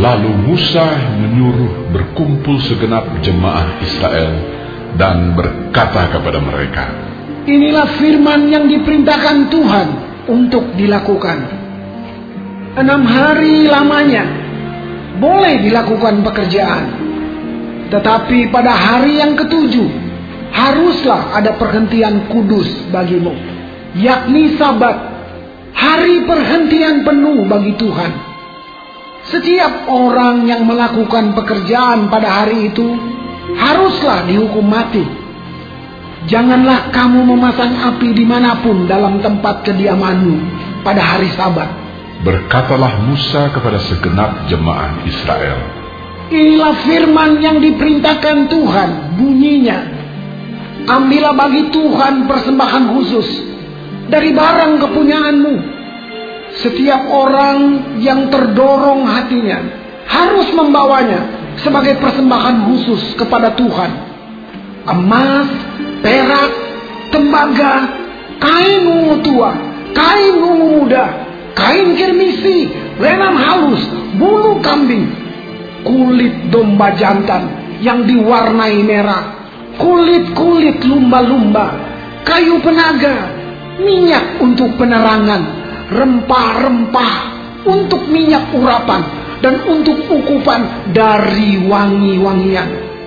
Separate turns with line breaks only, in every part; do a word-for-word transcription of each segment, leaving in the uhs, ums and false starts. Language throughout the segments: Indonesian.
Lalu Musa menyuruh berkumpul segenap jemaah Israel dan berkata kepada mereka,
inilah firman yang diperintahkan Tuhan untuk dilakukan. Enam hari lamanya boleh dilakukan pekerjaan, tetapi pada hari yang ketujuh haruslah ada perhentian kudus bagimu, yakni Sabat, hari perhentian penuh bagi Tuhan. Setiap orang yang melakukan pekerjaan pada hari itu haruslah dihukum mati. Janganlah kamu memasang api dimanapun dalam tempat kediamanmu pada hari Sabat.
Berkatalah Musa kepada segenap jemaah Israel,
inilah firman yang diperintahkan Tuhan, bunyinya, ambillah bagi Tuhan persembahan khusus dari barang kepunyaanmu. Setiap orang yang terdorong hatinya harus membawanya sebagai persembahan khusus kepada Tuhan. Emas, perak, tembaga, kain ungu tua, kain ungu muda, kain kirmisi, lenan halus, bulu kambing, kulit domba jantan yang diwarnai merah, kulit-kulit lumba-lumba, kayu penaga, minyak untuk penerangan, rempah-rempah untuk minyak urapan, dan untuk ukupan dari wangi-wangian,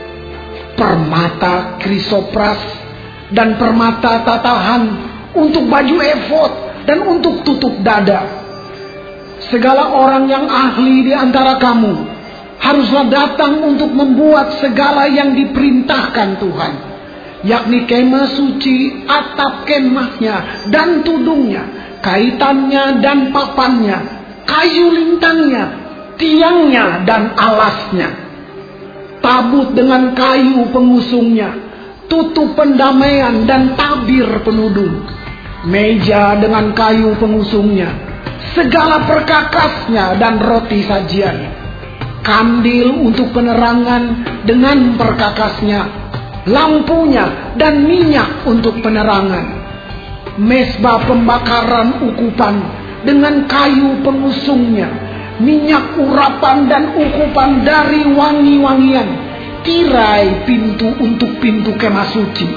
permata krisopras dan permata tatahan untuk baju efod dan untuk tutup dada. Segala orang yang ahli di antara kamu haruslah datang untuk membuat segala yang diperintahkan Tuhan, yakni kemah suci, atap kemahnya dan tudungnya, kaitannya dan papannya, kayu lintangnya, tiangnya dan alasnya, tabut dengan kayu pengusungnya, tutup pendamaian dan tabir penudung, meja dengan kayu pengusungnya, segala perkakasnya dan roti sajian, kandil untuk penerangan dengan perkakasnya, lampunya dan minyak untuk penerangan, mesbah pembakaran ukupan dengan kayu pengusungnya, minyak urapan dan ukupan dari wangi-wangian, tirai pintu untuk pintu kemah suci,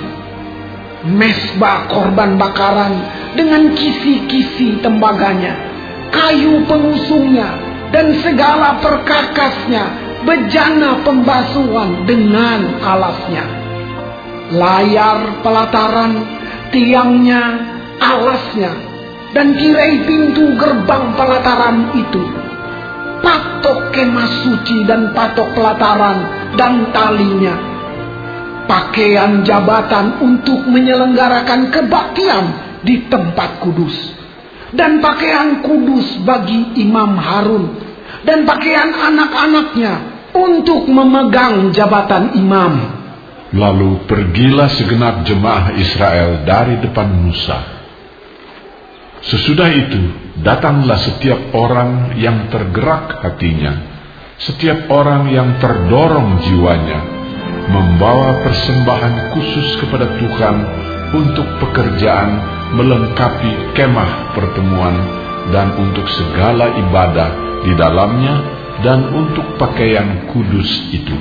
mesbah korban bakaran dengan kisi-kisi tembaganya, kayu pengusungnya dan segala perkakasnya, bejana pembasuhan dengan alasnya, layar pelataran, tiangnya, alasnya, dan tirai pintu gerbang pelataran itu, patok kemah suci dan patok pelataran dan talinya, pakaian jabatan untuk menyelenggarakan kebaktian di tempat kudus, dan pakaian kudus bagi Imam Harun, dan pakaian anak-anaknya untuk memegang jabatan imam.
Lalu pergilah segenap jemaah Israel dari depan Musa. Sesudah itu datanglah setiap orang yang tergerak hatinya, setiap orang yang terdorong jiwanya, membawa persembahan khusus kepada Tuhan untuk pekerjaan melengkapi kemah pertemuan dan untuk segala ibadah di dalamnya dan untuk pakaian kudus itu.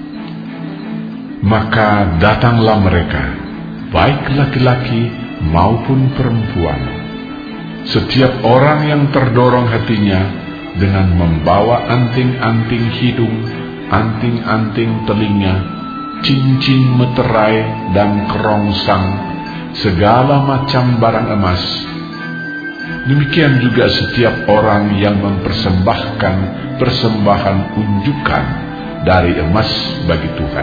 Maka datanglah mereka, baik laki-laki maupun perempuan, setiap orang yang terdorong hatinya dengan membawa anting-anting hidung, anting-anting telinga, cincin meterai dan kerongsang, segala macam barang emas. Demikian juga setiap orang yang mempersembahkan persembahan unjukan dari emas bagi Tuhan.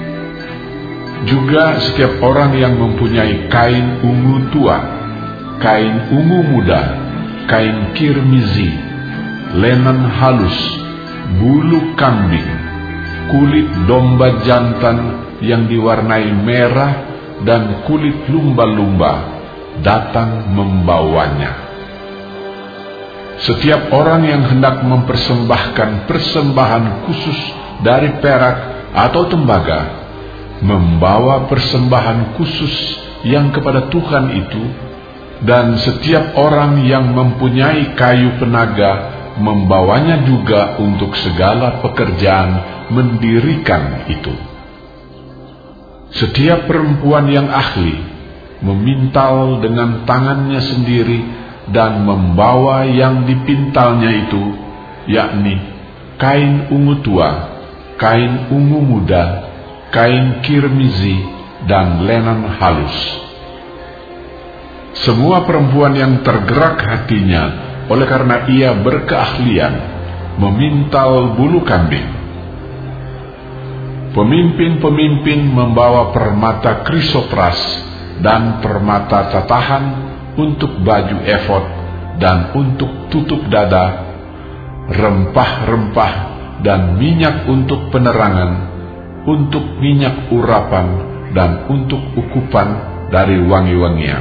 Juga setiap orang yang mempunyai kain ungu tua, kain ungu muda, kain kirmizi, lenan halus, bulu kambing, kulit domba jantan yang diwarnai merah, dan kulit lumba-lumba, datang membawanya. Setiap orang yang hendak mempersembahkan persembahan khusus dari perak atau tembaga, membawa persembahan khusus yang kepada Tuhan itu, dan setiap orang yang mempunyai kayu penaga membawanya juga untuk segala pekerjaan mendirikan itu. Setiap perempuan yang ahli memintal dengan tangannya sendiri dan membawa yang dipintalnya itu, yakni kain ungu tua, kain ungu muda, kain kirmizi, dan lenan halus. Semua perempuan yang tergerak hatinya oleh karena ia berkeahlian memintal bulu kambing. Pemimpin-pemimpin membawa permata krisopras dan permata tatahan untuk baju efod dan untuk tutup dada, rempah-rempah dan minyak untuk penerangan, untuk minyak urapan dan untuk ukupan dari wangi-wangian.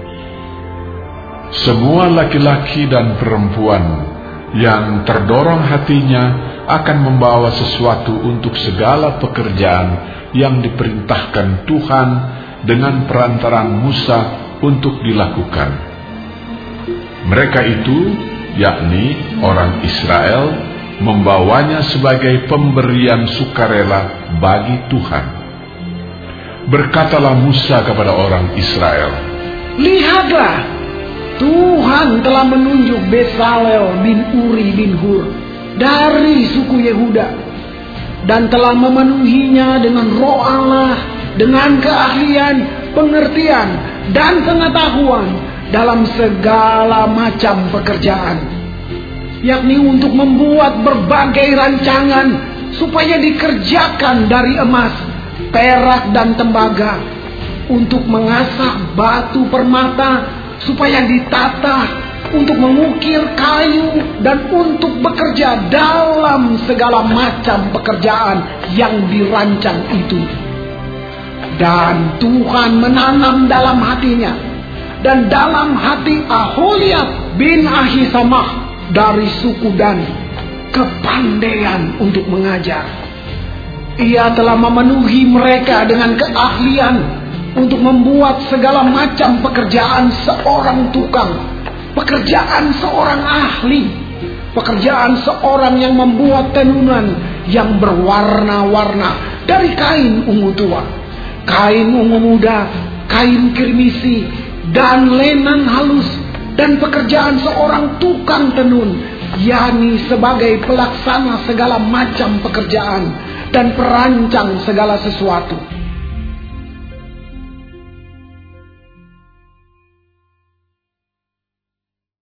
Semua laki-laki dan perempuan yang terdorong hatinya akan membawa sesuatu untuk segala pekerjaan yang diperintahkan Tuhan dengan perantaraan Musa untuk dilakukan. Mereka itu, yakni orang Israel, membawanya sebagai pemberian sukarela bagi Tuhan. Berkatalah Musa kepada orang Israel,
"Lihatlah, Tuhan telah menunjuk Besalel bin Uri bin Hur dari suku Yehuda dan telah memenuhinya dengan roh Allah, dengan keahlian, pengertian, dan pengetahuan dalam segala macam pekerjaan, yakni untuk membuat berbagai rancangan supaya dikerjakan dari emas, perak, dan tembaga, untuk mengasah batu permata supaya ditata, untuk mengukir kayu, dan untuk bekerja dalam segala macam pekerjaan yang dirancang itu. Dan Tuhan menanam dalam hatinya dan dalam hati Aholiab bin Ahisamah dari suku Dan kepandaian untuk mengajar. Ia telah memenuhi mereka dengan keahlian untuk membuat segala macam pekerjaan seorang tukang, pekerjaan seorang ahli, pekerjaan seorang yang membuat tenunan yang berwarna-warna dari kain ungu tua, kain ungu muda, kain kirmisi, dan lenan halus, dan pekerjaan seorang tukang tenun, yakni sebagai pelaksana segala macam pekerjaan dan perancang segala sesuatu.